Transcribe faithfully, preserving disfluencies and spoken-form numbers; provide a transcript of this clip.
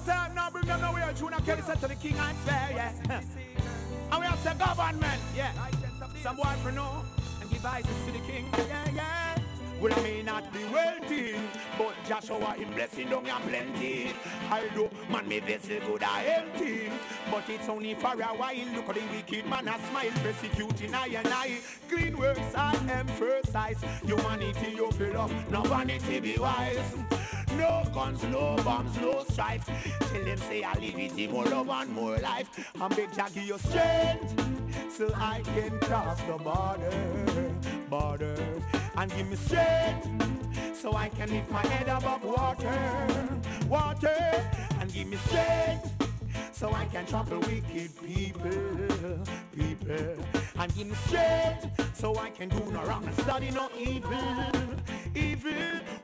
say, now bring them nowhere. Junior Kelly said to the king, I swear, yeah. And we have the government, yeah. Some boy for no, and give vices to the king, yeah, yeah. Well, I may not be wealthy, but Joshua him blessing don't have plenty. Although man may vessel good or healthy, but it's only for a while. Look at the wicked man a smile, persecuting I and I. Clean works I emphasize. Humanity you fill up, no vanity be wise. No guns, no bombs, no strife. Tell them say I live it in more love and more life. And beg Jah give you strength, so I can cross the border, border. And give me strength, so I can lift my head above water, water. And give me strength, so I can trample wicked people, people. And give me strength, so I can do no wrong and study no evil, evil.